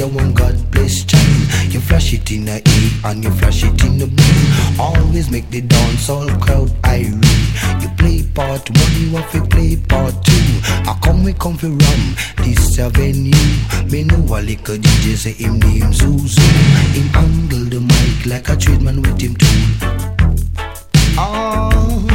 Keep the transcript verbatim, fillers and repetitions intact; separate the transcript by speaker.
Speaker 1: you want God bless chime. You flash it in a A and you flash it in a B. Always make the dance all crowd irate. You play part one, you have to play part two. I come we come for rum, this a venue. Me know a little D J say him name Zuzu. Him handle the mic like a tradesman with him tool. Oh,